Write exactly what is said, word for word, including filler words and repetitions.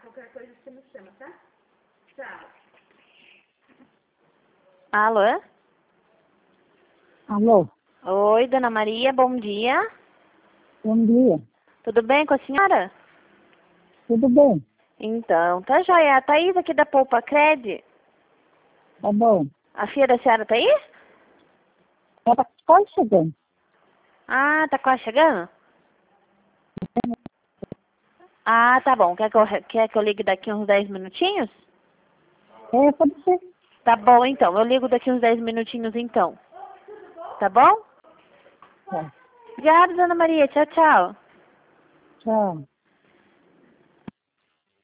Qualquer coisa você me chama, tá? Tchau. Alô? Alô, Oi, Dona Maria, bom dia. bom dia. Tudo bem com a senhora? Tudo bem? Então, tá joia. A Thaís aqui da Poupa Cred. Tá bom. A filha da senhora tá aí? Ela tá quase chegando. Ah, tá quase chegando? Ah, tá bom. Quer que eu, quer que eu ligue daqui uns dez minutinhos? É, pode ser. Tá bom, então. Eu ligo daqui uns dez minutinhos, então. Tá bom? Tá. Obrigada, Dona Maria. Tchau, tchau. Tchau.